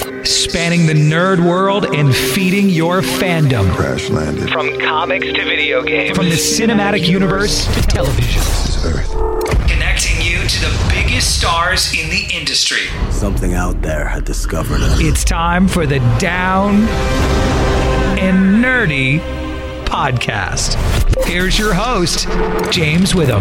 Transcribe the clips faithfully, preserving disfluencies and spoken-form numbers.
Spanning the nerd world and feeding your fandom. Crash landed. From comics to video games. From the cinematic universe to television. This is Earth. Connecting you to the biggest stars in the industry. Something out there had discovered us. It's time for the Down and Nerdy podcast. Here's your host, James Witham.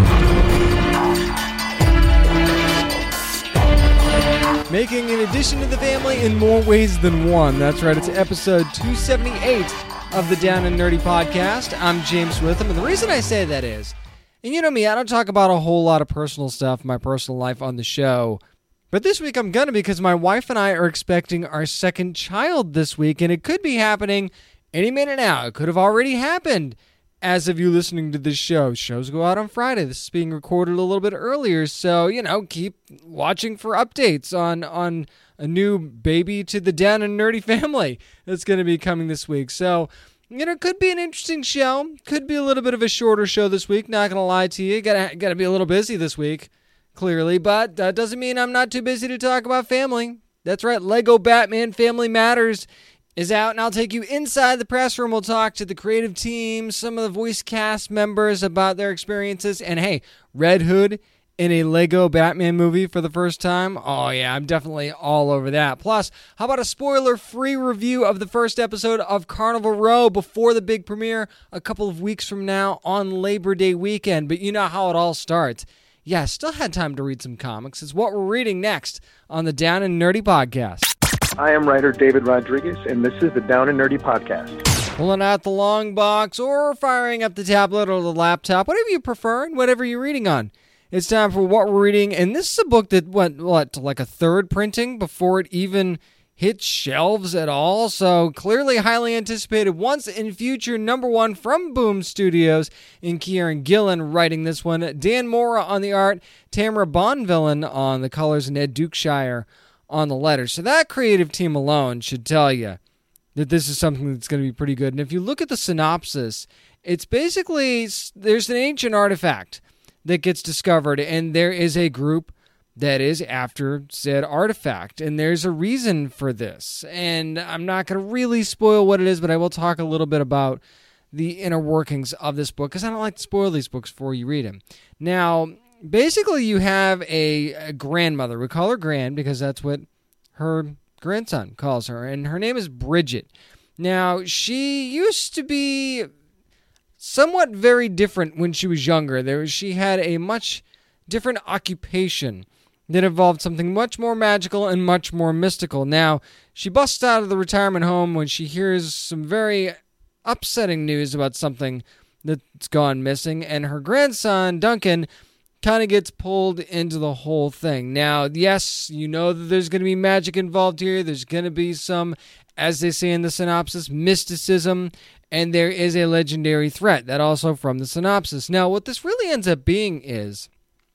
Making an addition to the family in more ways than one. That's right, it's episode two seventy-eight of the Down and Nerdy podcast. I'm James Witham, and the reason I say that is, and you know me, I don't talk about a whole lot of personal stuff, my personal life on the show, but this week I'm gonna because my wife and I are expecting our second child this week, and it could be happening any minute now. It could have already happened as of you listening to this show. Shows go out on Friday. This is being recorded a little bit earlier, so, you know, keep watching for updates on, on a new baby to the Down and Nerdy family that's going to be coming this week. So, you know, it could be an interesting show. Could be a little bit of a shorter show this week, not going to lie to you. Gotta, gotta be a little busy this week, clearly, but that doesn't mean I'm not too busy to talk about family. That's right, Lego Batman Family Matters is out, and I'll take you inside the press room. We'll talk to the creative team, some of the voice cast members about their experiences, and hey, Red Hood in a Lego Batman movie for the first time. Oh yeah, I'm definitely all over that. Plus, how about a spoiler-free review of the first episode of Carnival Row before the big premiere a couple of weeks from now on Labor Day weekend? But you know how it all starts. Yeah, I still had time to read some comics. It's what we're reading next on the Down and Nerdy podcast. I am writer David Rodriguez, and this is the Down and Nerdy podcast. Pulling out the long box or firing up the tablet or the laptop, whatever you prefer and whatever you're reading on. It's time for what we're reading, and this is a book that went, what, to like a third printing before it even hit shelves at all, so clearly highly anticipated once in future number one from Boom Studios, in Kieran Gillen writing this one, Dan Mora on the art, Tamara Bonvillain on the colors, and Ed Dukeshire on the letters. So that creative team alone should tell you that this is something that's going to be pretty good. And if you look at the synopsis, it's basically, there's an ancient artifact that gets discovered, and there is a group that is after said artifact, and there's a reason for this. And I'm not going to really spoil what it is, but I will talk a little bit about the inner workings of this book, because I don't like to spoil these books before you read them. Now, basically, you have a, a grandmother. We call her Grand because that's what her grandson calls her, and her name is Bridget. Now, she used to be somewhat very different when she was younger. There, she had a much different occupation that involved something much more magical and much more mystical. Now, she busts out of the retirement home when she hears some very upsetting news about something that's gone missing, and her grandson, Duncan, kind of gets pulled into the whole thing. Now, yes, you know that there's going to be magic involved here. There's going to be some, as they say in the synopsis, mysticism, and there is a legendary threat. That also from the synopsis. Now, what this really ends up being is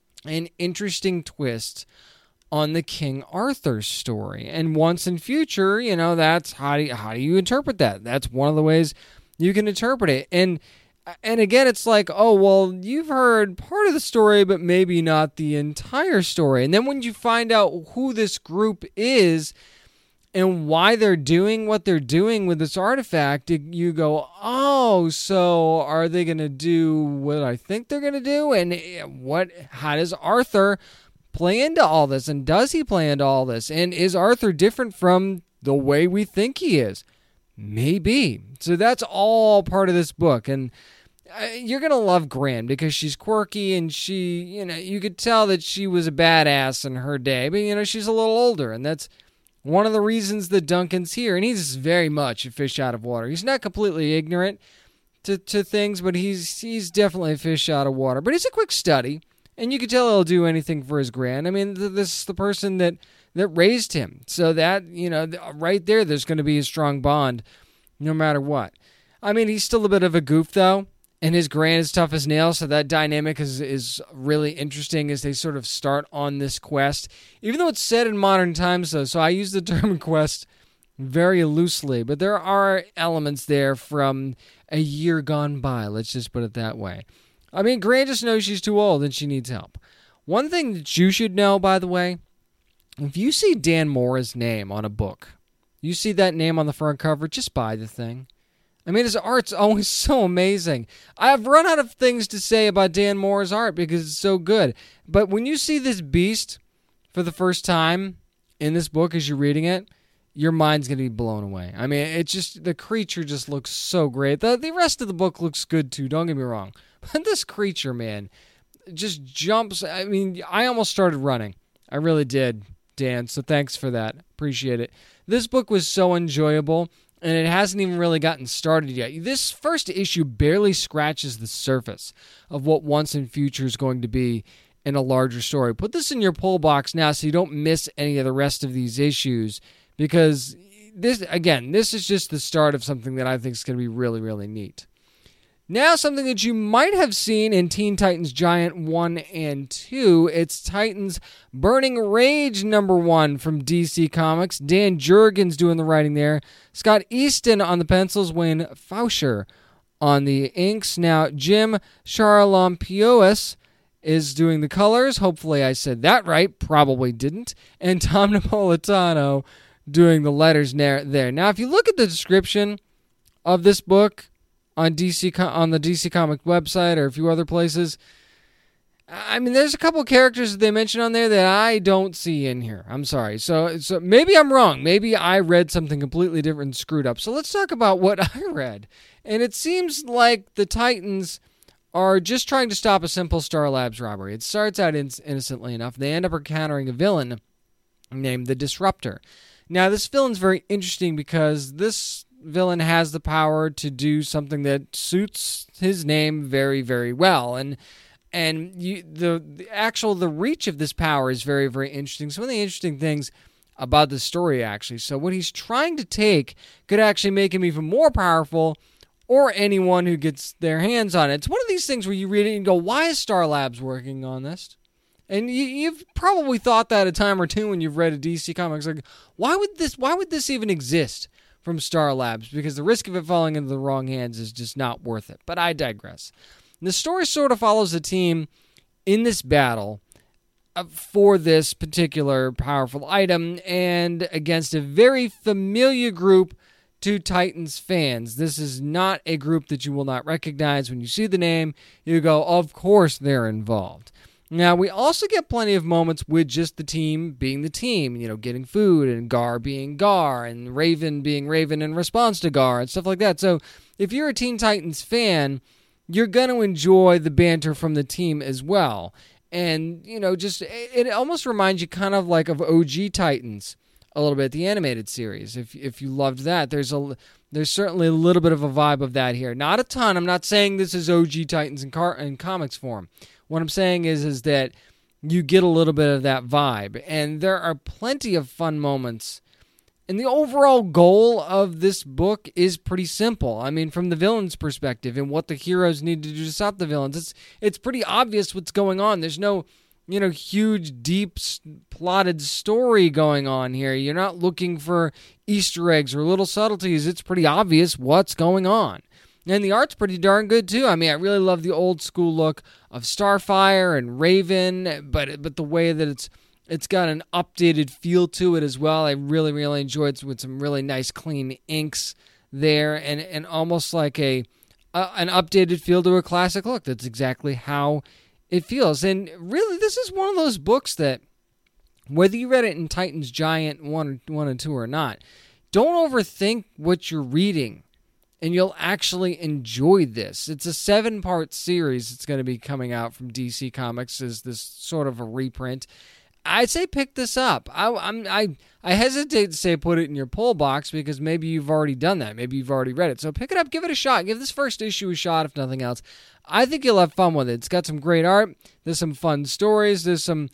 an interesting twist on the King Arthur story. And once in future, you know, that's how do you, how do you interpret that? That's one of the ways you can interpret it. And And again, it's like, oh, well, you've heard part of the story, but maybe not the entire story. And then when you find out who this group is and why they're doing what they're doing with this artifact, you go, oh, so are they going to do what I think they're going to do? And what? How does Arthur play into all this? And does he play into all this? And is Arthur different from the way we think he is? Maybe. So that's all part of this book. And you're going to love Gran because she's quirky, and she, you know, you could tell that she was a badass in her day, but, you know, she's a little older, and that's one of the reasons that Duncan's here, and he's very much a fish out of water. He's not completely ignorant to, to things, but he's he's definitely a fish out of water. But he's a quick study, and you can tell he'll do anything for his Gran. I mean, this is the person that, that raised him, so that, you know, right there, there's going to be a strong bond no matter what. I mean, he's still a bit of a goof, though. And his Gran is tough as nails, so that dynamic is is really interesting as they sort of start on this quest. Even though it's set in modern times, though, so I use the term quest very loosely, but there are elements there from a year gone by, let's just put it that way. I mean, Gran just knows she's too old and she needs help. One thing that you should know, by the way, if you see Dan Mora's name on a book, You see that name on the front cover, just buy the thing. I mean, his art's always so amazing. I've run out of things to say about Dan More's art because it's so good. But when you see this beast for the first time in this book as you're reading it, your mind's going to be blown away. I mean, it's just, the creature just looks so great. The, the rest of the book looks good too, don't get me wrong. But this creature, man, just jumps. I mean, I almost started running. I really did, Dan, so thanks for that. Appreciate it. This book was so enjoyable, and it hasn't even really gotten started yet. This first issue barely scratches the surface of what Once and Future is going to be in a larger story. Put this in your pull box now so you don't miss any of the rest of these issues, because this, again, this is just the start of something that I think is going to be really, really neat. Now, something that you might have seen in Teen Titans Giant one and two, it's Titans Burning Rage number one from D C Comics. Dan Jurgens doing the writing there. Scott Easton on the pencils, Wayne Fauscher on the inks. Now, Jim Charlampios is doing the colors. Hopefully I said that right. Probably didn't. And Tom Napolitano doing the letters there. Now, if you look at the description of this book on D C on the D C Comic website or a few other places, I mean, there's a couple characters that they mention on there that I don't see in here. I'm sorry. So, so maybe I'm wrong. Maybe I read something completely different and screwed up. So let's talk about what I read. And it seems like the Titans are just trying to stop a simple Star Labs robbery. It starts out in- innocently enough. They end up encountering a villain named the Disruptor. Now, this villain's very interesting because this villain has the power to do something that suits his name very, very well. And and you, the, the actual, the reach of this power is very, very interesting. Some of the interesting things about the story, actually. So what he's trying to take could actually make him even more powerful, or anyone who gets their hands on it. It's one of these things where you read it and go, why is Star Labs working on this? And you, you've probably thought that a time or two when you've read a D C Comics. Like, why would this, why would this even exist from Star Labs? Because the risk of it falling into the wrong hands is just not worth it. But I digress. The story sort of follows the team in this battle for this particular powerful item and against a very familiar group to Titans fans. This is not a group that you will not recognize. When you see the name, you go, of course they're involved. Now, we also get plenty of moments with just the team being the team, you know, getting food, and Gar being Gar, and Raven being Raven in response to Gar, and stuff like that. So, if you're a Teen Titans fan, you're going to enjoy the banter from the team as well. And, you know, just, it almost reminds you kind of like of O G Titans a little bit, the animated series. If if you loved that, there's a there's certainly a little bit of a vibe of that here. Not a ton. I'm not saying this is O G Titans in, car, in comics form. What I'm saying is, is that you get a little bit of that vibe. And there are plenty of fun moments. And the overall goal of this book is pretty simple. I mean, from the villain's perspective and what the heroes need to do to stop the villains, it's it's pretty obvious what's going on. There's no, you know, huge, deep, plotted story going on here. You're not looking for Easter eggs or little subtleties. It's pretty obvious what's going on. And the art's pretty darn good, too. I mean, I really love the old school look of Starfire and Raven, but but the way that it's it's got an updated feel to it as well. I really, really enjoyed it with some really nice, clean inks there, and, and almost like a, a an updated feel to a classic look. That's exactly how it feels. And really, this is one of those books that, whether you read it in Titans Giant one, one and two or not, don't overthink what you're reading, and you'll actually enjoy this. It's a seven-part series that's going to be coming out from D C Comics as this sort of a reprint. I'd say pick this up. I, I'm, I I hesitate to say put it in your pull box because maybe you've already done that. Maybe you've already read it. So pick it up, give it a shot. Give this first issue a shot, if nothing else. I think you'll have fun with it. It's got some great art. There's some fun stories. There's some,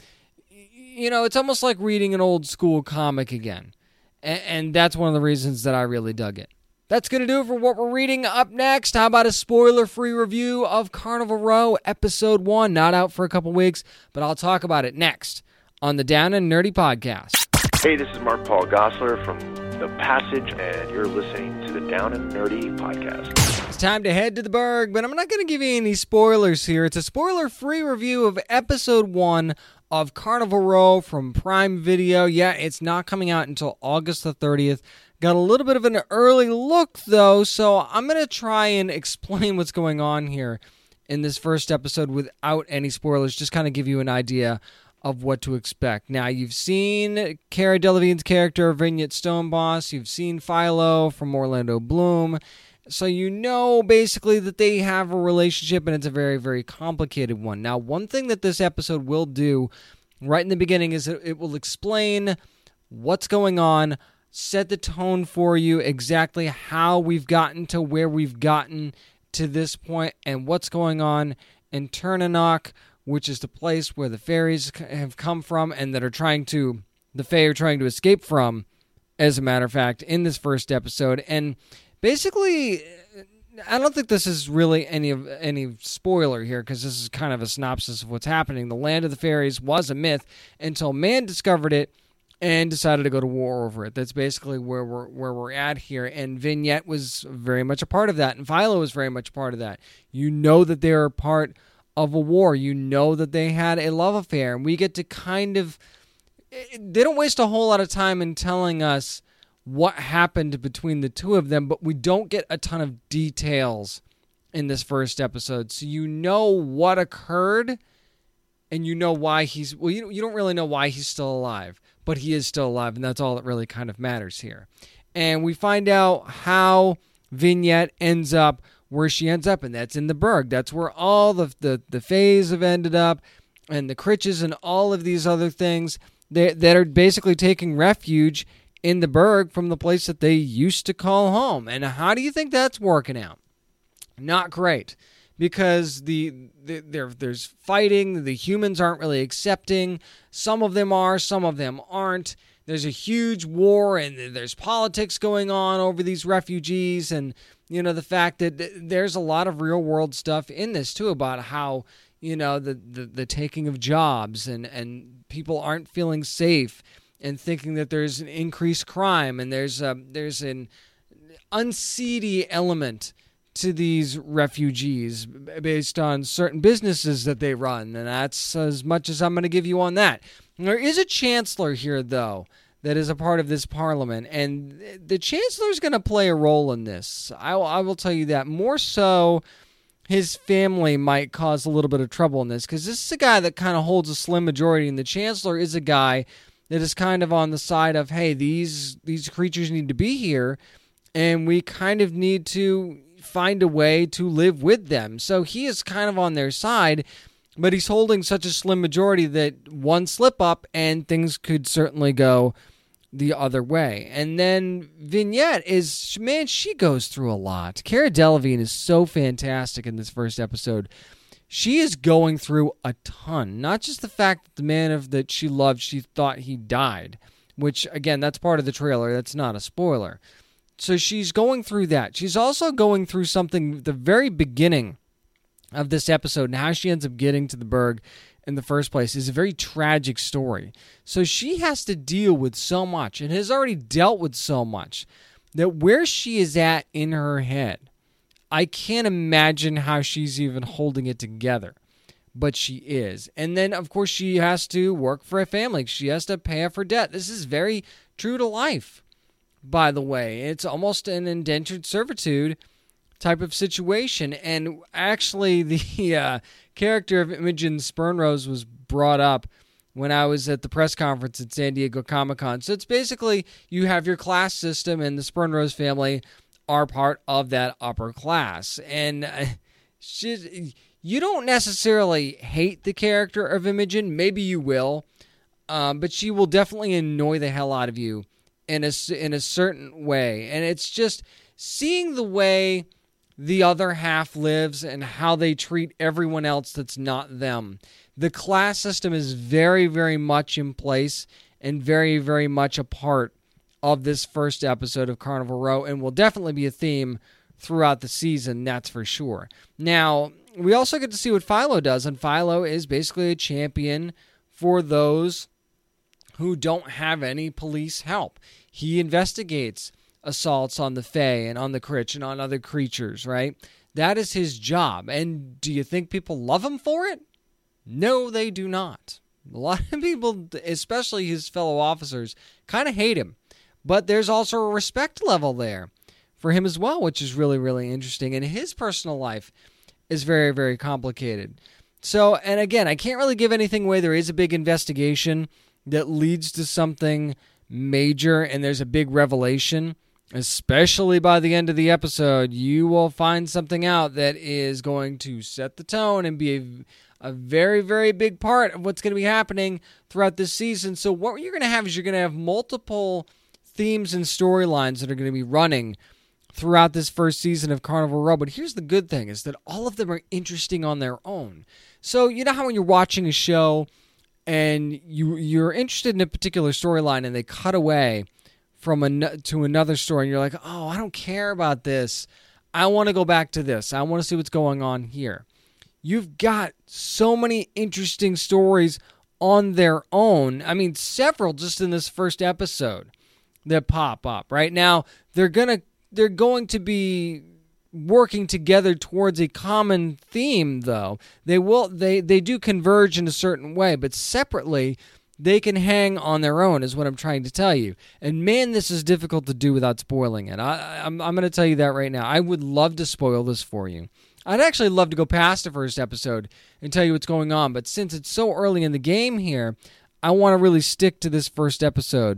you know, it's almost like reading an old school comic again. And, and that's one of the reasons that I really dug it. That's going to do it for what we're reading. Up next, how about a spoiler-free review of Carnival Row Episode one? Not out for a couple weeks, but I'll talk about it next on the Down and Nerdy Podcast. Hey, this is Mark Paul Gosselaar from The Passage, and you're listening to the Down and Nerdy Podcast. It's time to head to the Berg, but I'm not going to give you any spoilers here. It's a spoiler-free review of Episode one of Carnival Row from Prime Video. Yeah, it's not coming out until August the thirtieth. Got a little bit of an early look, though, so I'm going to try and explain what's going on here in this first episode without any spoilers, just kind of give you an idea of what to expect. Now, you've seen Cara Delevingne's character, Vignette Stoneboss. You've seen Philo from Orlando Bloom. So you know basically that they have a relationship, and it's a very, very complicated one. Now, one thing that this episode will do right in the beginning is that it will explain what's going on, set the tone for you, exactly how we've gotten to where we've gotten to this point, and what's going on in Ternanock, which is the place where the fairies have come from and that are trying to, the Fae are trying to escape from, as a matter of fact, in this first episode. And basically, I don't think this is really any of any spoiler here, because this is kind of a synopsis of what's happening. The land of the fairies was a myth until man discovered it and decided to go to war over it. That's basically where we're where we're at here. And Vignette was very much a part of that, and Philo was very much a part of that. You know that they are part of a war. You know that they had a love affair, and we get to kind of... They don't waste a whole lot of time in telling us what happened between the two of them, but we don't get a ton of details in this first episode. So you know what occurred, and you know why he's... Well, you, you don't really know why he's still alive, but he is still alive, and that's all that really kind of matters here. And we find out how Vignette ends up where she ends up, and that's in the Burg. That's where all the the, the Fays have ended up, and the Critches and all of these other things that, that are basically taking refuge in the Burg from the place that they used to call home. And how do you think that's working out? Not great, because the, the there there's fighting. The humans aren't really accepting. Some of them are, some of them aren't. There's a huge war, and there's politics going on over these refugees, and you know the fact that there's a lot of real world stuff in this too, about how you know the the, the taking of jobs, and and people aren't feeling safe, and thinking that there's an increased crime, and there's a, there's an unseedy element to these refugees based on certain businesses that they run, and that's as much as I'm going to give you on that. There is a chancellor here, though, that is a part of this parliament, and the chancellor is going to play a role in this. I, I will tell you that. More so, his family might cause a little bit of trouble in this, because this is a guy that kind of holds a slim majority, and the chancellor is a guy that is kind of on the side of, hey, these these creatures need to be here, and we kind of need to find a way to live with them. So he is kind of on their side, but he's holding such a slim majority that one slip up and things could certainly go the other way. And then Vignette is, man, she goes through a lot. Cara Delevingne is so fantastic in this first episode. She is going through a ton. Not just the fact that the man of that she loved, she thought he died, which, again, that's part of the trailer. That's not a spoiler. So she's going through that. She's also going through something at the very beginning of this episode, and how she ends up getting to the Burg in the first place is a very tragic story. So she has to deal with so much, and has already dealt with so much, that where she is at in her head, I can't imagine how she's even holding it together. But she is. And then, of course, she has to work for a family. She has to pay off her debt. This is very true to life, by the way. It's almost an indentured servitude type of situation. And actually, the uh, character of Imogen Spernrose was brought up when I was at the press conference at San Diego Comic-Con. So it's basically, you have your class system, and the Spernrose family are part of that upper class. And uh, she, you don't necessarily hate the character of Imogen. Maybe you will. Um, but she will definitely annoy the hell out of you in a, in a certain way. And it's just seeing the way the other half lives and how they treat everyone else that's not them. The class system is very, very much in place and very, very much a part of this first episode of Carnival Row, and will definitely be a theme throughout the season, that's for sure. Now, we also get to see what Philo does, and Philo is basically a champion for those who don't have any police help. He investigates assaults on the Fae and on the Critch and on other creatures, right? That is his job. And do you think people love him for it? No, they do not. A lot of people, especially his fellow officers, kind of hate him. But there's also a respect level there for him as well, which is really, really interesting. And his personal life is very, very complicated. So, and again, I can't really give anything away. There is a big investigation that leads to something major, and there's a big revelation. Especially by the end of the episode, you will find something out that is going to set the tone and be a, a very, very big part of what's going to be happening throughout this season. So what you're going to have is you're going to have multiple themes and storylines that are going to be running throughout this first season of Carnival Row. But here's the good thing, is that all of them are interesting on their own. So you know how when you're watching a show and you, you're interested in a particular storyline and they cut away from an, to another story, and you're like, oh, I don't care about this. I want to go back to this. I want to see what's going on here. You've got so many interesting stories on their own. I mean, several just in this first episode that pop up. Right now, they're gonna they're going to be working together towards a common theme, though. They will they they do converge in a certain way, but separately, they can hang on their own, is what I'm trying to tell you. And man, this is difficult to do without spoiling it. I, I'm, I'm going to tell you that right now. I would love to spoil this for you. I'd actually love to go past the first episode and tell you what's going on, but since it's so early in the game here, I want to really stick to this first episode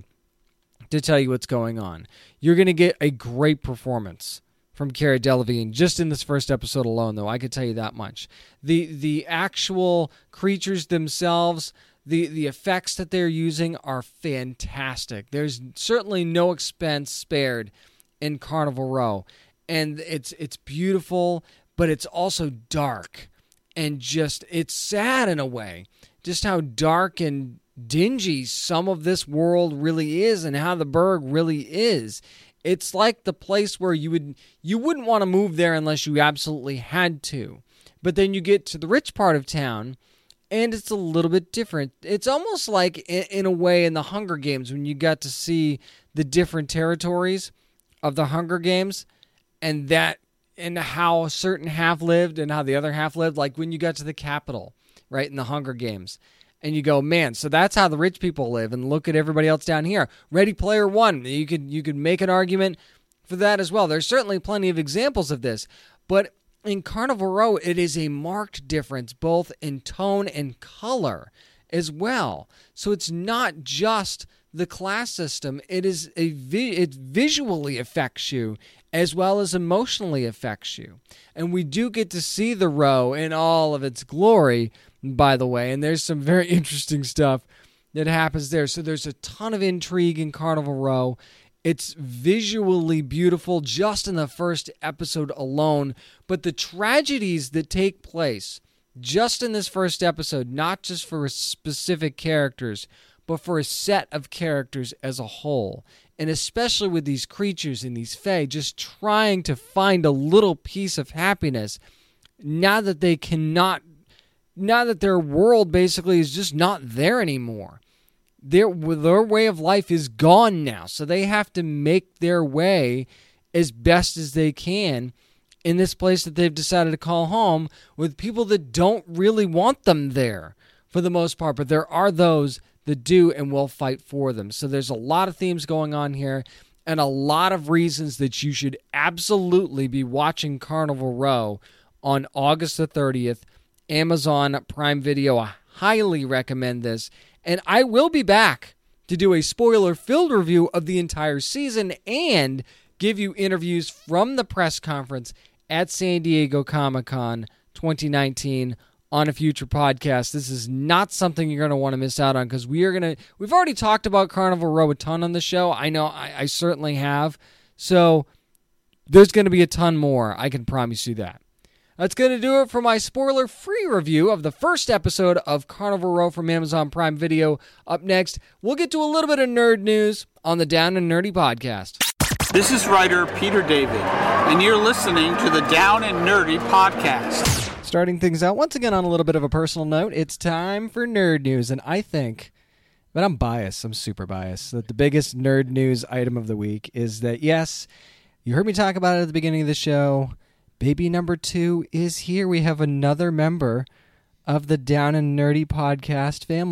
to tell you what's going on. You're going to get a great performance from Cara Delevingne just in this first episode alone, though. I could tell you that much. The the actual creatures themselves, The the effects that they're using are fantastic. There's certainly no expense spared in Carnival Row. And it's it's beautiful, but it's also dark. And just, it's sad in a way. Just how dark and dingy some of this world really is and how the Burg really is. It's like the place where you would you wouldn't want to move there unless you absolutely had to. But then you get to the rich part of town, and it's a little bit different. It's almost like, in, in a way, in the Hunger Games, when you got to see the different territories of the Hunger Games, and that, and how certain half lived and how the other half lived. Like when you got to the Capitol, right, in the Hunger Games, and you go, man, so that's how the rich people live, and look at everybody else down here. Ready Player One, you could you could make an argument for that as well. There's certainly plenty of examples of this, but in Carnival Row, it is a marked difference both in tone and color as well. So it's not just the class system. It is a vi- it visually affects you as well as emotionally affects you. And we do get to see the Row in all of its glory, by the way. And there's some very interesting stuff that happens there. So there's a ton of intrigue in Carnival Row. It's visually beautiful just in the first episode alone, but the tragedies that take place just in this first episode, not just for specific characters, but for a set of characters as a whole, and especially with these creatures and these fae just trying to find a little piece of happiness now that they cannot, now that their world basically is just not there anymore. Their, their way of life is gone now, so they have to make their way as best as they can in this place that they've decided to call home with people that don't really want them there for the most part, but there are those that do and will fight for them. So there's a lot of themes going on here and a lot of reasons that you should absolutely be watching Carnival Row on August the thirtieth, Amazon Prime Video. I highly recommend this. And I will be back to do a spoiler-filled review of the entire season and give you interviews from the press conference at San Diego Comic-Con twenty nineteen on a future podcast. This is not something you're going to want to miss out on because we are going to. We've already talked about Carnival Row a ton on the show. I know I, I certainly have. So there's going to be a ton more. I can promise you that. That's going to do it for my spoiler-free review of the first episode of Carnival Row from Amazon Prime Video. Up next, we'll get to a little bit of nerd news on the Down and Nerdy podcast. This is writer Peter David, and you're listening to the Down and Nerdy podcast. Starting things out once again on a little bit of a personal note, it's time for nerd news, and I think, but I'm biased, I'm super biased, that the biggest nerd news item of the week is that, yes, you heard me talk about it at the beginning of the show, baby number two is here. We have another member of the Down and Nerdy podcast family.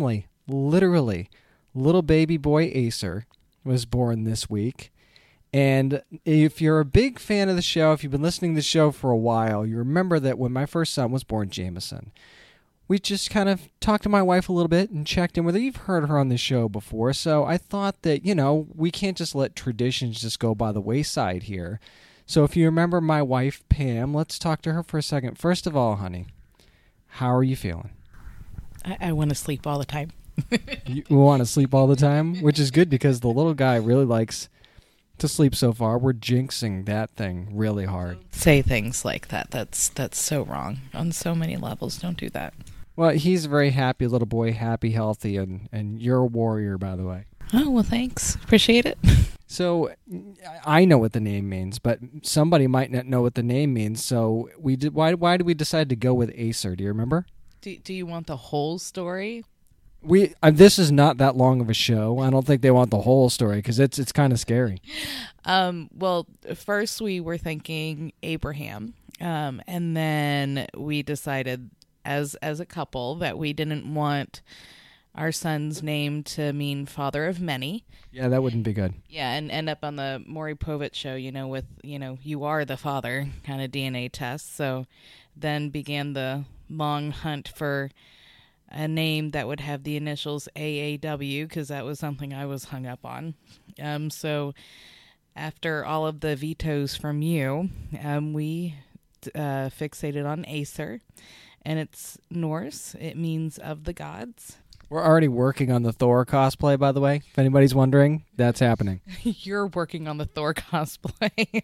literally, little baby boy Acer was born this week. And if you're a big fan of the show, if you've been listening to the show for a while, you remember that when my first son was born, Jameson, we just kind of talked to my wife a little bit and checked in with her. You've heard her on the show before, so I thought that, you know, we can't just let traditions just go by the wayside here. So if you remember my wife, Pam, let's talk to her for a second. First of all, honey, how are you feeling? I, I want to sleep all the time. You want to sleep all the time, which is good because the little guy really likes to sleep so far. We're jinxing that thing really hard. Say things like that. That's that's so wrong on so many levels. Don't do that. Well, he's a very happy little boy, happy, healthy, and, and you're a warrior, by the way. Oh, well, thanks. Appreciate it. So I know what the name means, but somebody might not know what the name means. So we did. Why? Why did we decide to go with Acer? Do you remember? Do Do you want the whole story? We uh, this is not that long of a show. I don't think they want the whole story because it's it's kind of scary. Um. Well, first we were thinking Abraham, um, and then we decided as as a couple that we didn't want our son's name to mean father of many. Yeah, that wouldn't be good. Yeah, and end up on the Maury Povich show, you know, with, you know, you are the father kind of D N A test. So then began the long hunt for a name that would have the initials A A W, because that was something I was hung up on. Um, so after all of the vetoes from you, um, we uh, fixated on Acer, and it's Norse. It means of the gods. We're already working on the Thor cosplay, by the way. If anybody's wondering, that's happening. You're working on the Thor cosplay.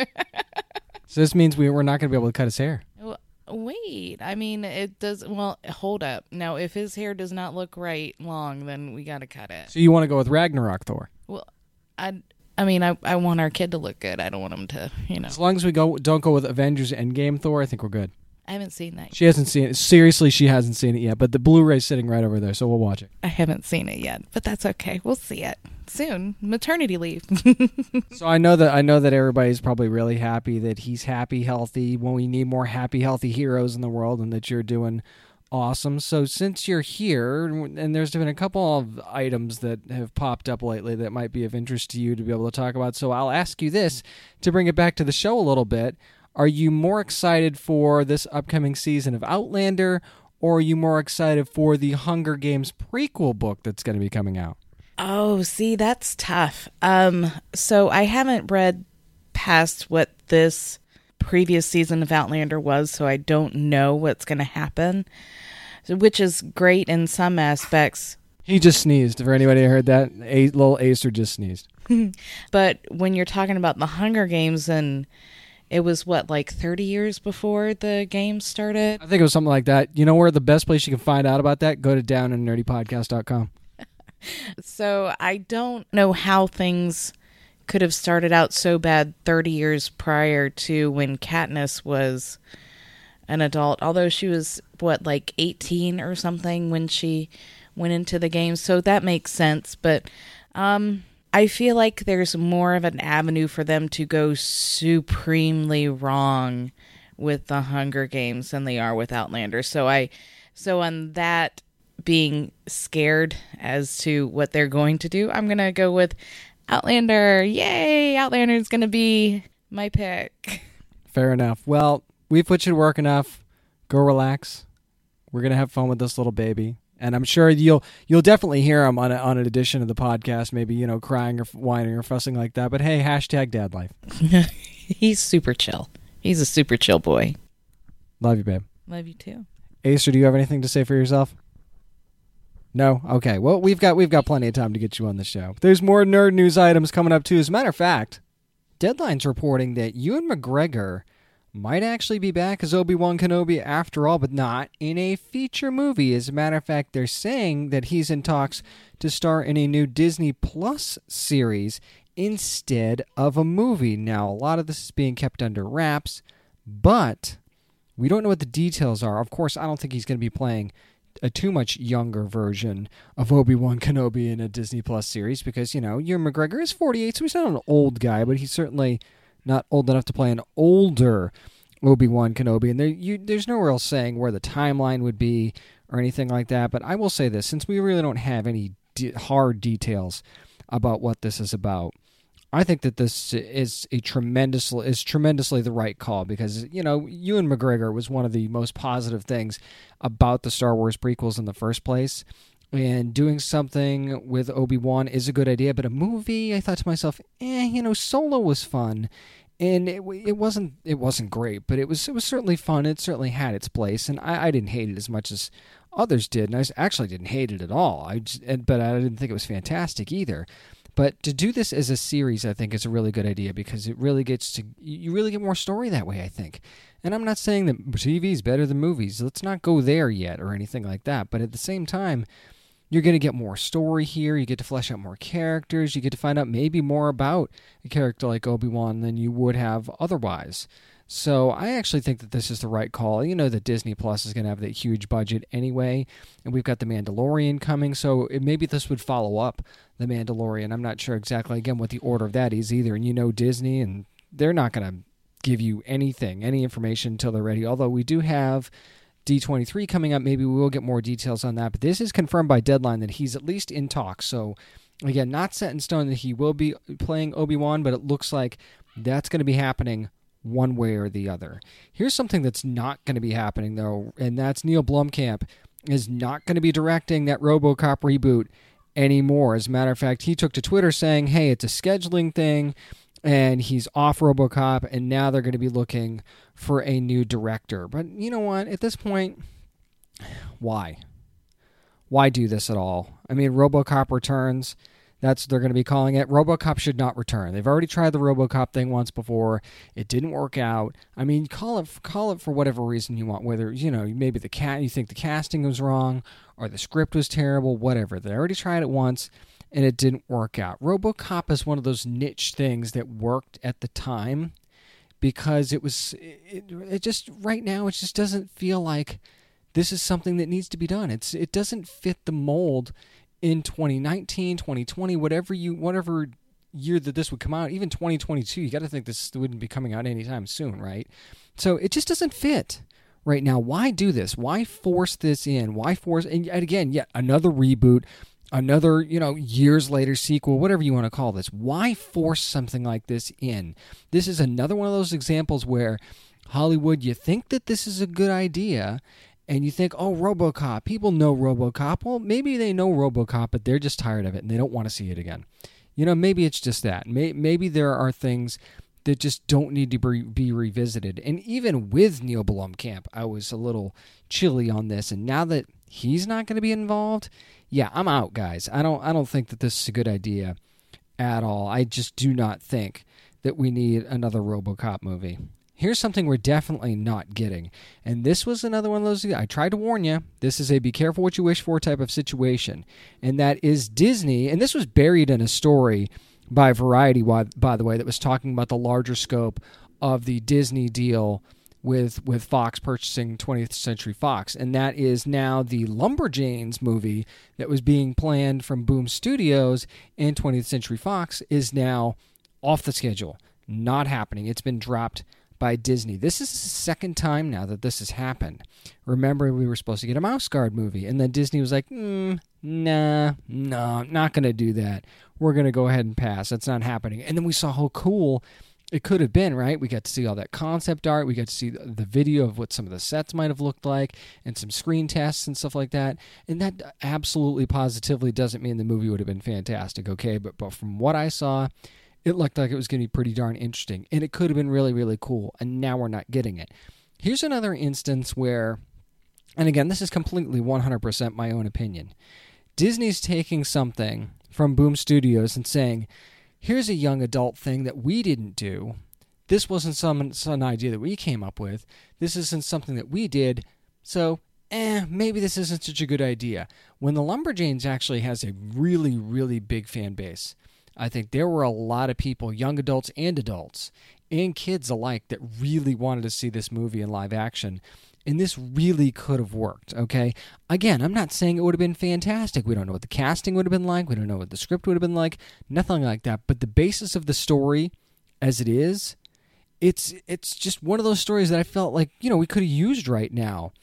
So this means we, we're not going to be able to cut his hair. Well, wait, I mean, it does. Well, hold up. Now, if his hair does not look right long, then we got to cut it. So you want to go with Ragnarok Thor? Well, I, I mean, I, I want our kid to look good. I don't want him to, you know. As long as we go, don't go with Avengers Endgame Thor, I think we're good. I haven't seen that. She hasn't seen it. Seriously, she hasn't seen it yet. But the Blu-ray's sitting right over there, so we'll watch it. I haven't seen it yet, but that's okay. We'll see it soon. Maternity leave. So I know that I know that everybody's probably really happy that he's happy, healthy. When we need more happy, healthy heroes in the world, and that you're doing awesome. So since you're here, and there's been a couple of items that have popped up lately that might be of interest to you to be able to talk about. So I'll ask you this to bring it back to the show a little bit. Are you more excited for this upcoming season of Outlander, or are you more excited for the Hunger Games prequel book that's going to be coming out? Oh, see, that's tough. Um, so I haven't read past what this previous season of Outlander was, so I don't know what's going to happen, which is great in some aspects. He just sneezed. For anybody who heard that, a little Acer just sneezed. But when you're talking about the Hunger Games, and it was, what, like thirty years before the games started? I think it was something like that. You know where the best place you can find out about that? Go to down and nerdy podcast dot com. So I don't know how things could have started out so bad thirty years prior to when Katniss was an adult, although she was, what, like eighteen or something when she went into the games. So that makes sense. But um, I feel like there's more of an avenue for them to go supremely wrong with the Hunger Games than they are with Outlander. So I, so on that being scared as to what they're going to do, I'm going to go with Outlander. Yay! Outlander is going to be my pick. Fair enough. Well, we've put you to work enough. Go relax. We're going to have fun with this little baby. And I'm sure you'll you'll definitely hear him on a, on an edition of the podcast, maybe, you know, crying or whining or fussing like that. But hey, hashtag dad life. He's super chill. He's a super chill boy. Love you, babe. Love you too. Acer, do you have anything to say for yourself? No? Okay. Well, we've got we've got plenty of time to get you on the show. There's more nerd news items coming up, too. As a matter of fact, Deadline's reporting that Ewan McGregor might actually be back as Obi-Wan Kenobi after all, but not in a feature movie. As a matter of fact, they're saying that he's in talks to star in a new Disney Plus series instead of a movie. Now, a lot of this is being kept under wraps, but we don't know what the details are. Of course, I don't think he's going to be playing a too much younger version of Obi-Wan Kenobi in a Disney Plus series because, you know, Ewan McGregor is forty-eight, so he's not an old guy, but he's certainly not old enough to play an older Obi-Wan Kenobi. And there, you, there's no real saying where the timeline would be or anything like that. But I will say this, since we really don't have any de- hard details about what this is about, I think that this is a tremendous is tremendously the right call, because, you know, Ewan McGregor was one of the most positive things about the Star Wars prequels in the first place. And doing something with Obi-Wan is a good idea, but a movie, I thought to myself, eh, you know, Solo was fun, and it it wasn't it wasn't great, but it was it was certainly fun. It certainly had its place, and I, I didn't hate it as much as others did, and I actually didn't hate it at all. I just, but I didn't think it was fantastic either. But to do this as a series, I think, is a really good idea, because it really gets to you really get more story that way, I think. And I'm not saying that T V is better than movies. Let's not go there yet or anything like that. But at the same time, you're going to get more story here. You get to flesh out more characters. You get to find out maybe more about a character like Obi-Wan than you would have otherwise. So I actually think that this is the right call. You know that Disney Plus is going to have that huge budget anyway, and we've got The Mandalorian coming, so it, maybe this would follow up The Mandalorian. I'm not sure exactly, again, what the order of that is either. And you know Disney, and they're not going to give you anything, any information until they're ready, although we do have D twenty-three coming up. Maybe we will get more details on that, but this is confirmed by Deadline that he's at least in talks. So again, not set in stone that he will be playing Obi-Wan, but it looks like that's going to be happening one way or the other. Here's something that's not going to be happening, though, and that's Neil Blomkamp is not going to be directing that RoboCop reboot anymore. As a matter of fact, he took to Twitter saying, hey, it's a scheduling thing, and he's off RoboCop, and now they're going to be looking for a new director. But you know what? At this point, why? Why do this at all? I mean, RoboCop Returns, that's what they're going to be calling it. RoboCop should not return. They've already tried the RoboCop thing once before. It didn't work out. I mean, call it call it for whatever reason you want, whether, you know, maybe the cat you think the casting was wrong or the script was terrible, whatever. They already tried it once, and it didn't work out. RoboCop is one of those niche things that worked at the time because it was, it, it just, right now, it just doesn't feel like this is something that needs to be done. It's It doesn't fit the mold in twenty nineteen, twenty twenty, whatever you, whatever year that this would come out, even twenty twenty-two, you got to think this wouldn't be coming out anytime soon, right? So it just doesn't fit right now. Why do this? Why force this in? Why force, and again, yet another reboot, another, you know, years later sequel, whatever you want to call this. Why force something like this in? This is another one of those examples where Hollywood, you think that this is a good idea, and you think, oh, RoboCop, people know RoboCop. Well, maybe they know RoboCop, but they're just tired of it, and they don't want to see it again. You know, maybe it's just that. Maybe there are things that just don't need to be revisited. And even with Neil Blomkamp, I was a little chilly on this, and now that he's not going to be involved, yeah, I'm out, guys. I don't I don't think that this is a good idea at all. I just do not think that we need another RoboCop movie. Here's something we're definitely not getting. And this was another one of those, I tried to warn you, this is a be careful what you wish for type of situation. And that is Disney, and this was buried in a story by Variety, by the way, that was talking about the larger scope of the Disney deal with with Fox purchasing twentieth Century Fox, and that is now the Lumberjanes movie that was being planned from Boom Studios and twentieth Century Fox is now off the schedule, not happening. It's been dropped by Disney. This is the second time now that this has happened. Remember, we were supposed to get a Mouse Guard movie, and then Disney was like, mm, nah, no, not going to do that. We're going to go ahead and pass. That's not happening. And then we saw how cool it could have been, right? We got to see all that concept art. We got to see the video of what some of the sets might have looked like and some screen tests and stuff like that. And that absolutely positively doesn't mean the movie would have been fantastic, okay? But, but from what I saw, it looked like it was going to be pretty darn interesting. And it could have been really, really cool. And now we're not getting it. Here's another instance where, and again, this is completely one hundred percent my own opinion. Disney's taking something from Boom Studios and saying, here's a young adult thing that we didn't do. This wasn't some, some idea that we came up with. This isn't something that we did. So, eh, maybe this isn't such a good idea. When the Lumberjanes actually has a really, really big fan base, I think there were a lot of people, young adults and adults, and kids alike, that really wanted to see this movie in live action. And this really could have worked, okay? Again, I'm not saying it would have been fantastic. We don't know what the casting would have been like. We don't know what the script would have been like. Nothing like that. But the basis of the story, as it is, it's it's just one of those stories that I felt like, you know, we could have used right now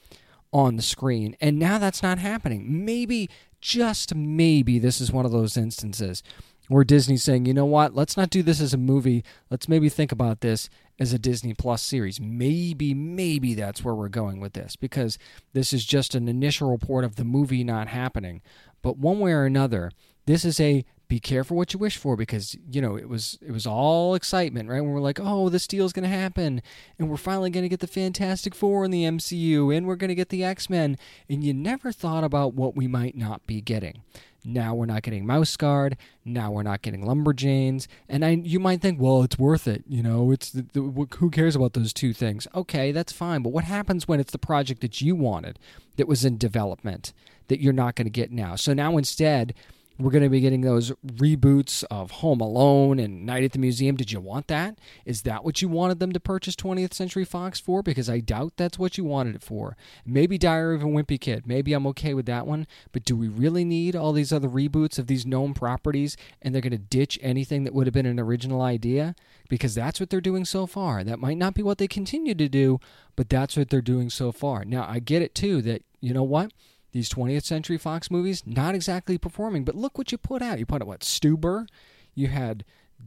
on the screen. And now that's not happening. Maybe, just maybe, this is one of those instances where Disney's saying, you know what, let's not do this as a movie. Let's maybe think about this as a Disney Plus series. Maybe, maybe that's where we're going with this, because this is just an initial report of the movie not happening. But one way or another, this is a be careful what you wish for, because, you know, it was it was all excitement, right? When we're like, oh, this deal's going to happen, and we're finally going to get the Fantastic Four in the M C U, and we're going to get the X-Men, and you never thought about what we might not be getting. Now we're not getting Mouse Guard. Now we're not getting Lumberjanes. And I, you might think, well, it's worth it. You know, it's the, the, who cares about those two things? Okay, that's fine. But what happens when it's the project that you wanted, that was in development, that you're not going to get now? So now instead, we're going to be getting those reboots of Home Alone and Night at the Museum. Did you want that? Is that what you wanted them to purchase twentieth Century Fox for? Because I doubt that's what you wanted it for. Maybe Diary of a Wimpy Kid. Maybe I'm okay with that one. But do we really need all these other reboots of these known properties, and they're going to ditch anything that would have been an original idea? Because that's what they're doing so far. That might not be what they continue to do, but that's what they're doing so far. Now, I get it, too, that, you know what? These twentieth Century Fox movies, not exactly performing, but look what you put out. You put out, what, Stuber? You had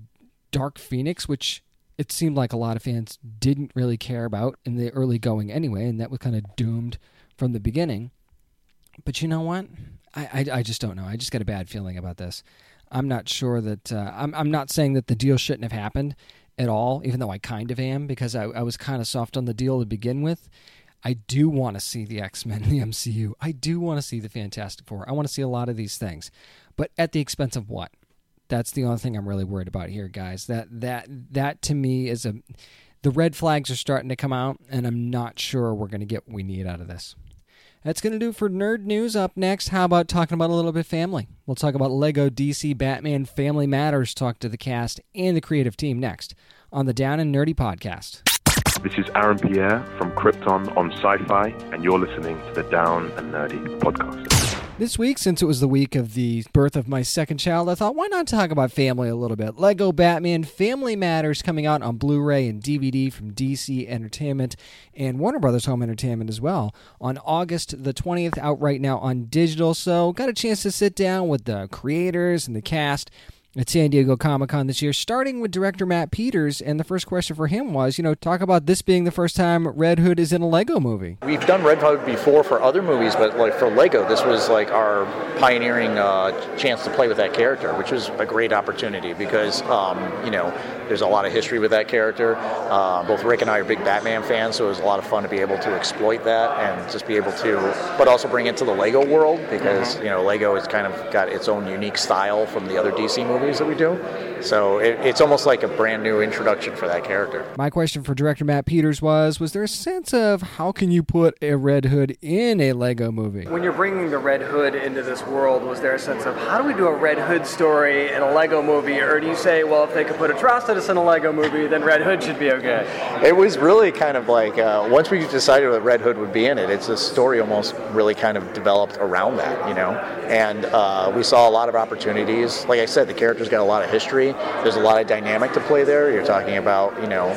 Dark Phoenix, which it seemed like a lot of fans didn't really care about in the early going anyway, and that was kind of doomed from the beginning. But you know what? I, I, I just don't know. I just got a bad feeling about this. I'm not sure that... Uh, I'm, I'm not saying that the deal shouldn't have happened at all, even though I kind of am, because I, I was kind of soft on the deal to begin with. I do want to see the X-Men in the M C U. I do want to see the Fantastic Four. I want to see a lot of these things. But at the expense of what? That's the only thing I'm really worried about here, guys. That that that to me is a... The red flags are starting to come out, and I'm not sure we're going to get what we need out of this. That's going to do it for Nerd News. Up next, how about talking about a little bit of family? We'll talk about Lego D C Batman Family Matters, talk to the cast and the creative team next on the Down and Nerdy podcast. This is Aaron Pierre from Krypton on Sci-Fi, and you're listening to the Down and Nerdy podcast. This week, since it was the week of the birth of my second child, I thought, why not talk about family a little bit? Lego Batman Family Matters coming out on Blu-ray and D V D from D C Entertainment and Warner Brothers Home Entertainment as well on August the twentieth, out right now on digital. So got a chance to sit down with the creators and the cast at San Diego Comic-Con this year, starting with director Matt Peters, and the first question for him was, you know, talk about this being the first time Red Hood is in a Lego movie. We've done Red Hood before for other movies, but like for Lego, this was like our pioneering uh, chance to play with that character, which was a great opportunity because, um, you know, there's a lot of history with that character. Uh, both Rick and I are big Batman fans, so it was a lot of fun to be able to exploit that and just be able to, but also bring it to the Lego world because, you know, Lego has kind of got its own unique style from the other D C movies that we do. So it, it's almost like a brand new introduction for that character. My question for director Matt Peters was, was there a sense of how can you put a Red Hood in a Lego movie? When you're bringing the Red Hood into this world, was there a sense of how do we do a Red Hood story in a Lego movie? Or do you say, well, if they could put Atrocitus in a Lego movie, then Red Hood should be okay? It was really kind of like, uh, once we decided that Red Hood would be in it, it's a story almost really kind of developed around that, you know? And uh, we saw a lot of opportunities. Like I said, the character's got a lot of history. There's a lot of dynamic to play there. You're talking about, you know,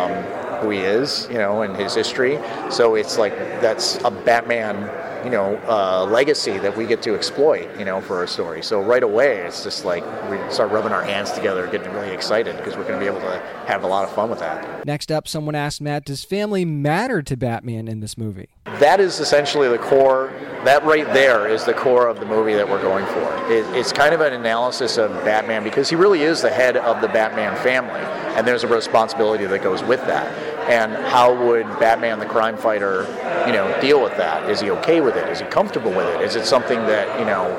um, who he is, you know, and his history. So it's like that's a Batman, you know, uh, legacy that we get to exploit, you know, for a story. So right away, it's just like we start rubbing our hands together, getting really excited because we're going to be able to have a lot of fun with that. Next up, someone asked Matt, does family matter to Batman in this movie? That is essentially the core. That right there is the core of the movie that we're going for. It, it's kind of an analysis of Batman because he really is the head of the Batman family, and there's a responsibility that goes with that. And how would Batman the crime fighter, you know, deal with that? Is he okay with it? Is he comfortable with it? Is it something that, you know,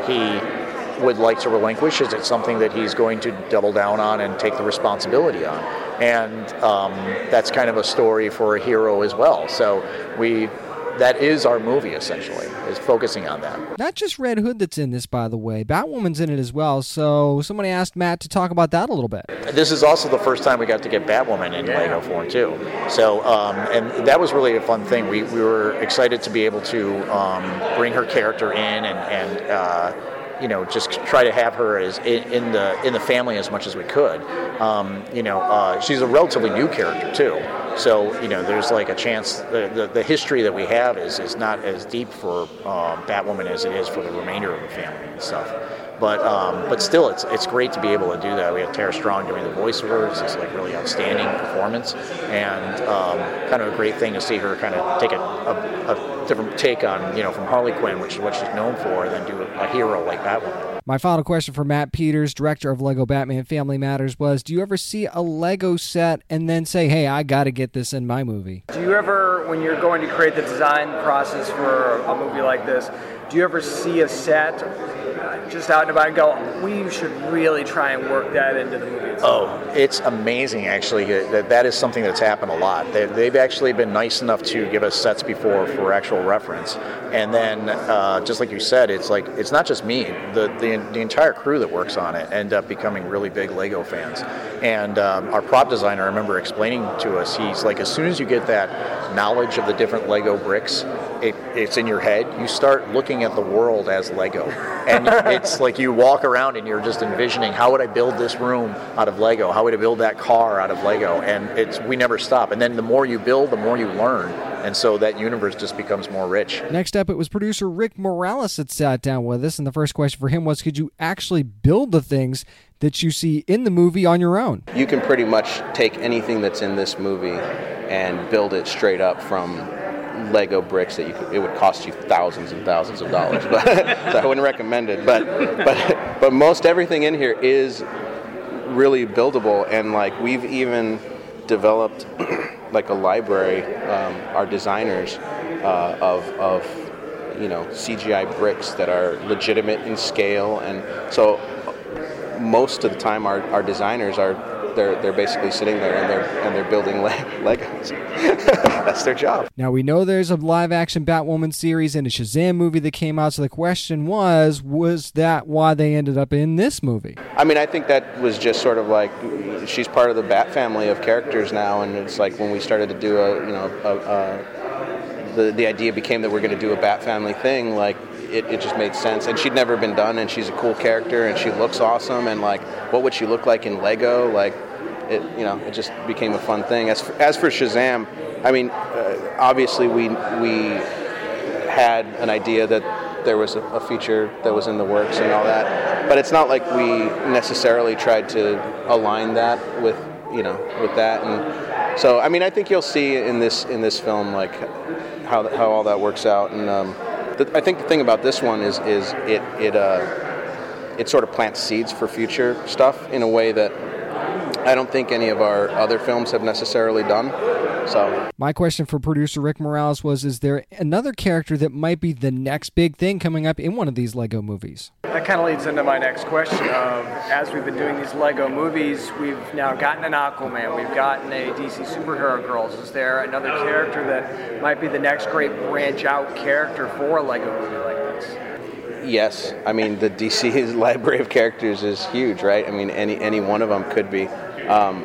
he would like to relinquish? Is it something that he's going to double down on and take the responsibility on? And um, that's kind of a story for a hero as well. So we... That is our movie, essentially, is focusing on that. Not just Red Hood that's in this, by the way. Batwoman's in it as well, so somebody asked Matt to talk about that a little bit. This is also the first time we got to get Batwoman in yeah. Lego form, too. So, um, and that was really a fun thing. We we were excited to be able to um, bring her character in and, and uh, you know, just try to have her as in, in the in the family as much as we could. Um, you know, uh, she's a relatively new character too, so you know, there's like a chance the the, the history that we have is is not as deep for uh, Batwoman as it is for the remainder of the family and stuff. But um, but still, it's it's great to be able to do that. We have Tara Strong doing the voiceovers. It's like really outstanding performance, and um, kind of a great thing to see her kind of take a, a, a different take on, you know, from Harley Quinn, which is what she's known for, and then do a, a hero like Batwoman. My final question for Matt Peters, director of Lego Batman Family Matters, was: do you ever see a Lego set and then say, "Hey, I got to get this in my movie"? Do you ever, when you're going to create the design process for a movie like this, do you ever see a set just out and about and go, we should really try and work that into the movie itself? Oh, it's amazing, actually. That that is something that's happened a lot. They, they've actually been nice enough to give us sets before for actual reference. And then, uh, just like you said, it's like it's not just me. The, the the entire crew that works on it end up becoming really big Lego fans. And um, our prop designer, I remember explaining to us, he's like, as soon as you get that knowledge of the different Lego bricks, it, it's in your head, you start looking at the world as Lego. And it's like you walk around and you're just envisioning, how would I build this room out of Lego? How would I build that car out of Lego? And it's we never stop. And then the more you build, the more you learn. And so that universe just becomes more rich. Next up, it was producer Rick Morales that sat down with us, and the first question for him was, could you actually build the things that you see in the movie on your own? You can pretty much take anything that's in this movie and build it straight up from Lego bricks that you could, it would cost you thousands and thousands of dollars, but so I wouldn't recommend it. But but but most everything in here is really buildable, and like we've even developed like a library, um, our designers uh, of of you know C G I bricks that are legitimate in scale, and so most of the time our, our designers are they're they're basically sitting there and they're and they're building le- Legos. That's their job. Now we know there's a live action Batwoman series and a Shazam movie that came out, so the question was, was that why they ended up in this movie? I mean, I think that was just sort of like she's part of the Bat family of characters now, and it's like when we started to do a you know a, a, the the idea became that we're going to do a Bat family thing, like. It, it just made sense, and she'd never been done, and she's a cool character, and she looks awesome, and like, what would she look like in Lego? Like, it, you know, it just became a fun thing. As for, as for Shazam, I mean, uh, obviously we we had an idea that there was a, a feature that was in the works and all that, but it's not like we necessarily tried to align that with you know with that, and so I mean, I think you'll see in this in this film like how how all that works out, and. Um, I think the thing about this one is is it it uh, it sort of plants seeds for future stuff in a way that I don't think any of our other films have necessarily done. So my question for producer Rick Morales was, is there another character that might be the next big thing coming up in one of these Lego movies? That kind of leads into my next question of, as we've been doing these Lego movies, we've now gotten an Aquaman, we've gotten a D C Superhero Girls. Is there another character that might be the next great branch out character for a Lego movie like this? Yes. I mean, the D C's library of characters is huge, right? I mean, any any one of them could be. Um,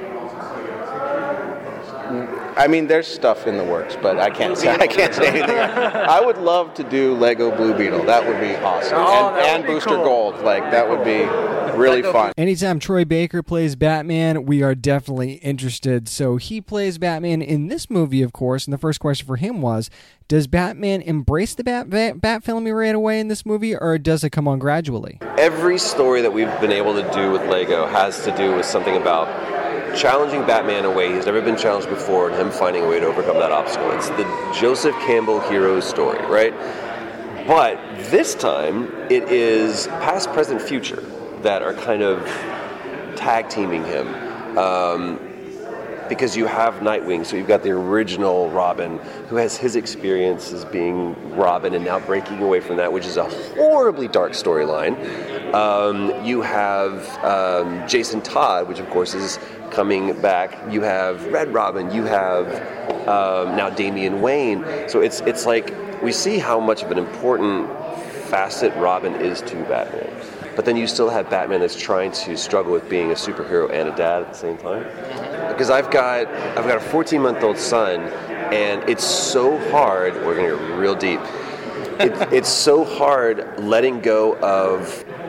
I mean, there's stuff in the works, but I can't say I can't say anything. I would love to do Lego Blue Beetle. That would be awesome, oh, and, and Booster cool. Gold. Like that would be really fun. Anytime Troy Baker plays Batman, we are definitely interested. So he plays Batman in this movie, of course. And the first question for him was, does Batman embrace the Bat, Bat, Bat family right away in this movie, or does it come on gradually? Every story that we've been able to do with Lego has to do with something about challenging Batman in a way he's never been challenged before, and him finding a way to overcome that obstacle. It's the Joseph Campbell hero story, right? But this time, it is past, present, future that are kind of tag teaming him. Um, because you have Nightwing, so you've got the original Robin, who has his experience as being Robin and now breaking away from that, which is a horribly dark storyline. Um, you have um, Jason Todd, which of course is coming back. You have Red Robin. You have um, now Damian Wayne. So it's it's like we see how much of an important facet Robin is to Batman. But then you still have Batman that's trying to struggle with being a superhero and a dad at the same time. Because I've got I've got a fourteen-month-old son, and it's so hard. We're gonna get real deep. It, it's so hard letting go of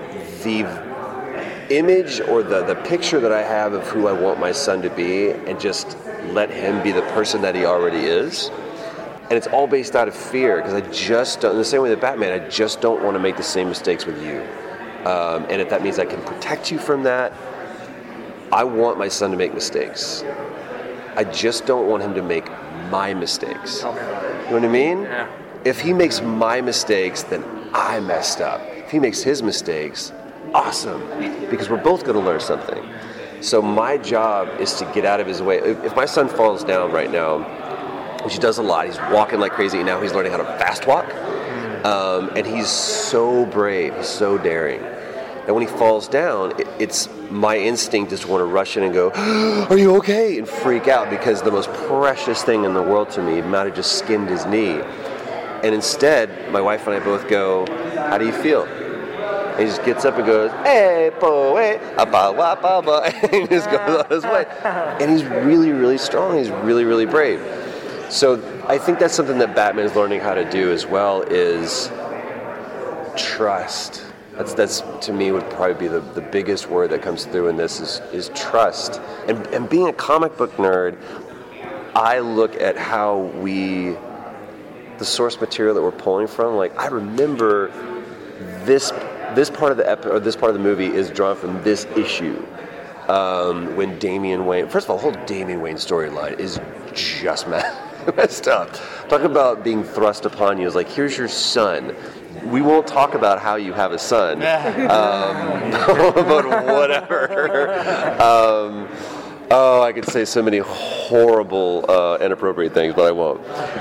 the image or the, the picture that I have of who I want my son to be and just let him be the person that he already is. And it's all based out of fear, because I just don't, in the same way that Batman, I just don't want to make the same mistakes with you. Um, and if that means I can protect you from that, I want my son to make mistakes. I just don't want him to make my mistakes. You know what I mean? Yeah. If he makes my mistakes, then I messed up. If he makes his mistakes, awesome, because we're both going to learn something. So my job is to get out of his way. If, if my son falls down right now, which he does a lot, he's walking like crazy, and now he's learning how to fast walk, um, and he's so brave, he's so daring. And when he falls down, it, it's my instinct is to want to rush in and go, "Are you okay?" and freak out, because the most precious thing in the world to me might have just skinned his knee. And instead, my wife and I both go, "How do you feel?" And he just gets up and goes, "Hey, po, hey, apa, wa, pa, ba," and he just goes on his way. And he's really, really strong. He's really, really brave. So I think that's something that Batman's learning how to do as well, is trust. That's, that's to me, would probably be the, the biggest word that comes through in this is, is trust. And, and being a comic book nerd, I look at how we, the source material that we're pulling from, like I remember this this part of the ep- or this part of the movie is drawn from this issue. Um, when Damian Wayne, first of all, the whole Damian Wayne storyline is just messed up. Talk about being thrust upon you. It's like, here's your son. We won't talk about how you have a son, um, but whatever. Um, oh, I could say so many horrible, uh, inappropriate things, but I won't.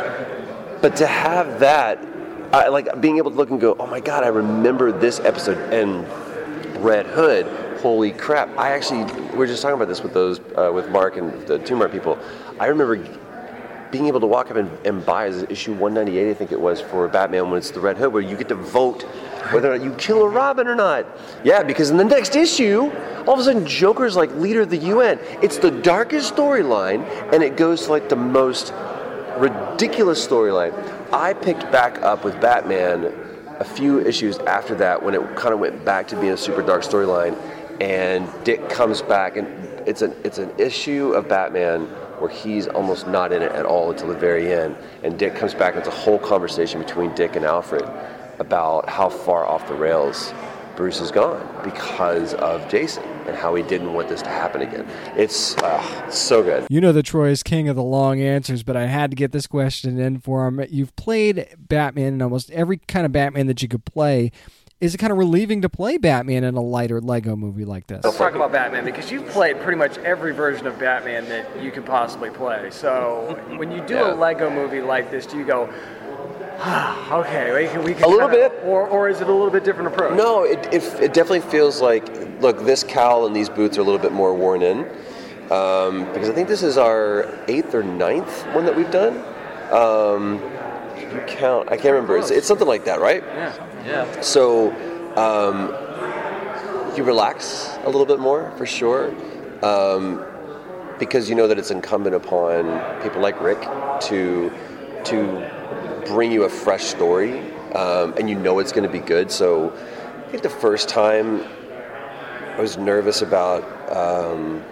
But to have that, I, like being able to look and go, oh my God, I remember this episode and Red Hood. Holy crap! I actually, we were just talking about this with those, uh, with Mark and the two more people. I remember being able to walk up and, and buy as issue one ninety-eight, I think it was, for Batman when it's the Red Hood, where you get to vote whether or not you kill a Robin or not. Yeah, because in the next issue, all of a sudden Joker's like leader of the U N. It's the darkest storyline, and it goes to like the most ridiculous storyline. I picked back up with Batman a few issues after that when it kind of went back to being a super dark storyline, and Dick comes back, and it's an it's an issue of Batman where he's almost not in it at all until the very end, and Dick comes back, and it's a whole conversation between Dick and Alfred about how far off the rails Bruce has gone because of Jason and how he didn't want this to happen again. It's uh, so good. You know that Troy is king of the long answers, but I had to get this question in for him. You've played Batman in almost every kind of Batman that you could play. Is it kind of relieving to play Batman in a lighter Lego movie like this? Let's talk about Batman, because you've played pretty much every version of Batman that you could possibly play. So when you do Yeah. a Lego movie like this, do you go, ah, okay, we can, we can A little kinda, bit. or or is it a little bit different approach? No, it, it it definitely feels like, look, this cowl and these boots are a little bit more worn in, um, because I think this is our eighth or ninth one that we've done. Um, you count? I can't remember. It's, it's something like that, right? Yeah. Yeah. So um, you relax a little bit more, for sure, um, because you know that it's incumbent upon people like Rick to to bring you a fresh story, um, and you know it's going to be good. So I think the first time I was nervous about um,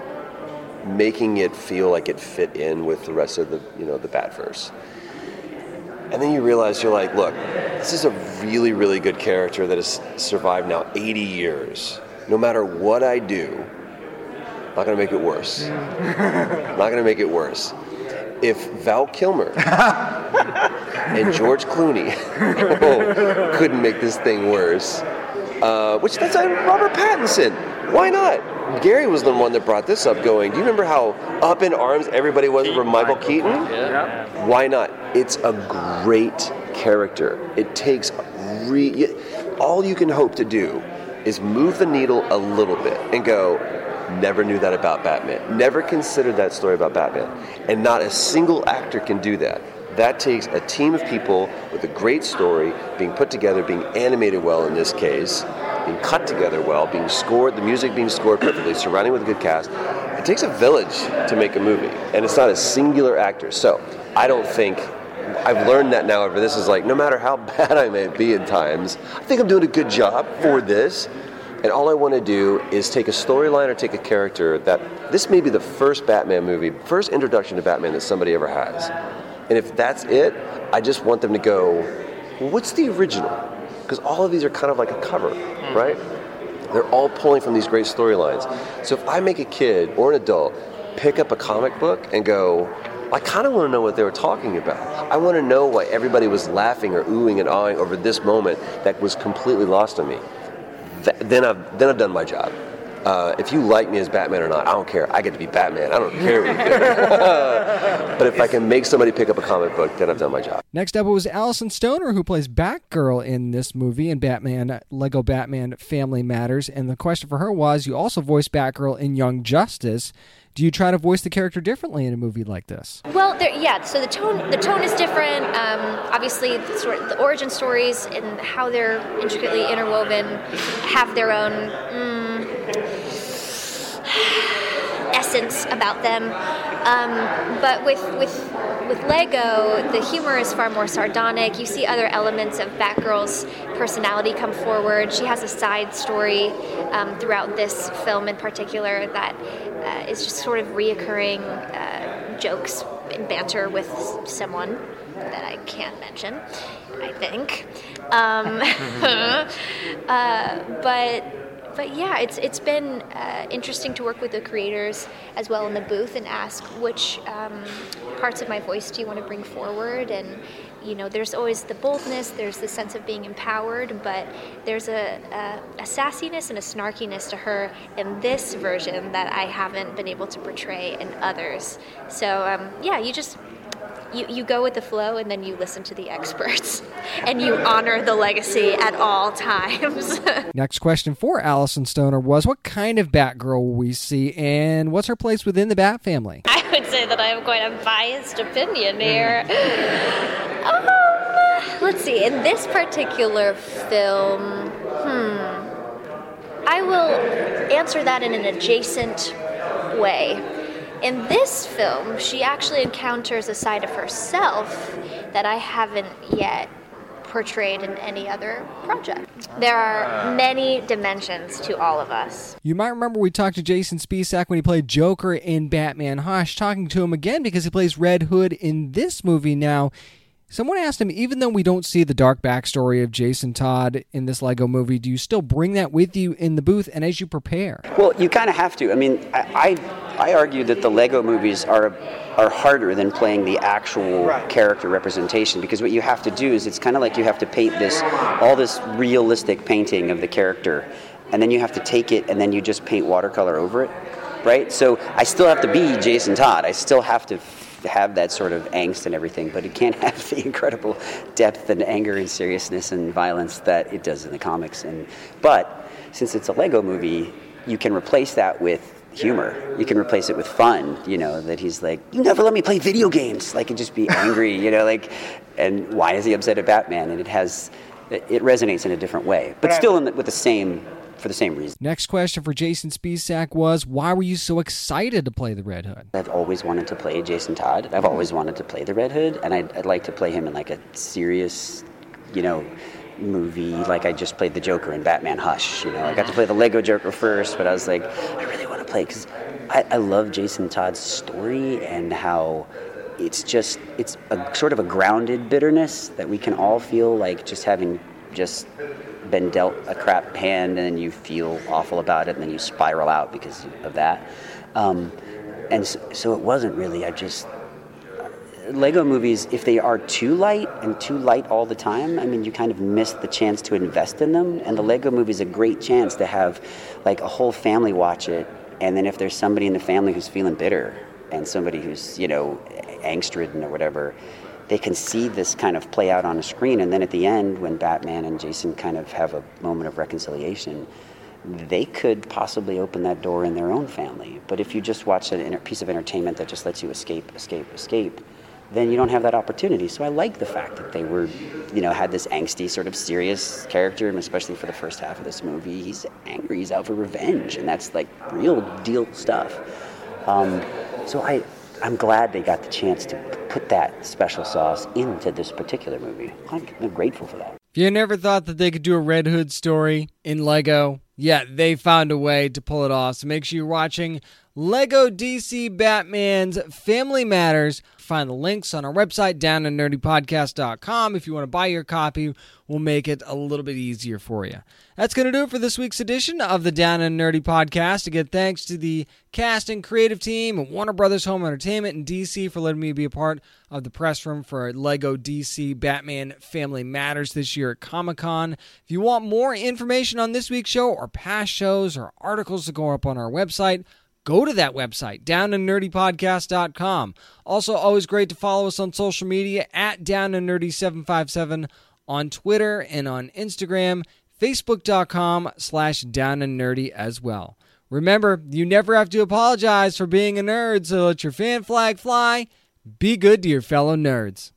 making it feel like it fit in with the rest of the, you know, the Batverse. And then you realize, you're like, look, this is a really, really good character that has survived now eighty years. No matter what I do, I'm not going to make it worse. I'm not going to make it worse. If Val Kilmer and George Clooney couldn't make this thing worse, uh, which that's like Robert Pattinson. Why not? Gary was the one that brought this up, going, do you remember how up in arms everybody was for Michael Keaton? Yeah. Why not? It's a great character. It takes re- all you can hope to do is move the needle a little bit and go, never knew that about Batman. Never considered that story about Batman. And not a single actor can do that. That takes a team of people with a great story, being put together, being animated well in this case, being cut together well, being scored, the music being scored perfectly, surrounding with a good cast. It takes a village to make a movie, and it's not a singular actor. So I don't think, I've learned that now over this, is like, no matter how bad I may be at times, I think I'm doing a good job for this. And all I want to do is take a storyline or take a character that this may be the first Batman movie, first introduction to Batman that somebody ever has. And if that's it, I just want them to go, well, what's the original? Because all of these are kind of like a cover, right? They're all pulling from these great storylines. So if I make a kid or an adult pick up a comic book and go, I kind of want to know what they were talking about. I want to know why everybody was laughing or oohing and awing over this moment that was completely lost on me. Th- then I've then I've done my job. Uh, if you like me as Batman or not, I don't care. I get to be Batman. I don't care what you think. But if I can make somebody pick up a comic book, then I've done my job. Next up, it was Allison Stoner, who plays Batgirl in this movie in Batman, Lego Batman Family Matters. And the question for her was, you also voiced Batgirl in Young Justice. Do you try to voice the character differently in a movie like this? Well, there, yeah. So the tone, the tone is different. Um, obviously, the, sort of, the origin stories and how they're intricately interwoven have their own mm, essence about them. Um, but with with with Lego, the humor is far more sardonic. You see other elements of Batgirl's personality come forward. She has a side story um, throughout this film in particular that uh, is just sort of reoccurring uh, jokes and banter with someone that I can't mention, I think. Um, uh, but... But yeah, it's it's been uh, interesting to work with the creators as well in the booth and ask which um, parts of my voice do you want to bring forward. And you know, there's always the boldness, there's the sense of being empowered, but there's a, a, a sassiness and a snarkiness to her in this version that I haven't been able to portray in others. So um, yeah, you just. You, you go with the flow and then you listen to the experts and you honor the legacy at all times. Next question for Allison Stoner was, what kind of Batgirl will we see and what's her place within the Bat family? I would say that I have quite a biased opinion here. um, let's see, in this particular film, hmm, I will answer that in an adjacent way. In this film, she actually encounters a side of herself that I haven't yet portrayed in any other project. There are many dimensions to all of us. You might remember we talked to Jason Spisak when he played Joker in Batman Hush, talking to him again because he plays Red Hood in this movie now. Someone asked him, even though we don't see the dark backstory of Jason Todd in this Lego movie, do you still bring that with you in the booth and as you prepare? Well, you kind of have to. I mean, I, I I argue that the Lego movies are are harder than playing the actual right. character representation, because what you have to do is it's kind of like you have to paint this all this realistic painting of the character, and then you have to take it and then you just paint watercolor over it, right? So I still have to be Jason Todd. I still have to have that sort of angst and everything, but it can't have the incredible depth and anger and seriousness and violence that it does in the comics. And but since it's a Lego movie, you can replace that with humor. You can replace it with fun, you know, that he's like, you never let me play video games. Like, and just be angry, you know, like, and why is he upset at Batman? And it has, it resonates in a different way, but still in the, with the same, for the same reason. Next question for Jason Spisak was, why were you so excited to play the Red Hood? I've always wanted to play Jason Todd. I've always wanted to play the Red Hood, and I'd, I'd like to play him in like a serious, you know, movie, like I just played the Joker in Batman Hush. You know, I got to play the Lego Joker first, but I was like, I really want to play, because I, I love Jason Todd's story and how it's just, it's a sort of a grounded bitterness that we can all feel, like just having just been dealt a crap hand, and then you feel awful about it, and then you spiral out because of that. Um, and so, so it wasn't really, I just, Lego movies, if they are too light and too light all the time, I mean, you kind of miss the chance to invest in them. And the Lego movie is a great chance to have like a whole family watch it. And then if there's somebody in the family who's feeling bitter and somebody who's, you know, angst-ridden or whatever, they can see this kind of play out on a screen. And then at the end, when Batman and Jason kind of have a moment of reconciliation, they could possibly open that door in their own family. But if you just watch a piece of entertainment that just lets you escape, escape, escape, then you don't have that opportunity. So I like the fact that they were, you know, had this angsty sort of serious character, and especially for the first half of this movie, he's angry, he's out for revenge, and that's like real deal stuff. Um, so I, I'm glad they got the chance to put that special sauce into this particular movie. I'm, I'm grateful for that. If you never thought that they could do a Red Hood story in Lego, Yeah, they found a way to pull it off. So make sure you're watching Lego D C Batman's Family Matters. Find the links on our website, down and nerdy podcast dot com. If you want to buy your copy, we'll make it a little bit easier for you. That's going to do it for this week's edition of the Down and Nerdy Podcast. Again, thanks to the cast and creative team at Warner Brothers Home Entertainment in D C for letting me be a part of the press room for Lego D C Batman Family Matters this year at Comic-Con. If you want more information on this week's show or past shows or articles that go up on our website, go to that website, down and nerdy podcast dot com. Also, always great to follow us on social media at down and nerdy seven five seven on Twitter and on Instagram, facebook dot com slash down and nerdy as well. Remember, you never have to apologize for being a nerd, so let your fan flag fly. Be good to your fellow nerds.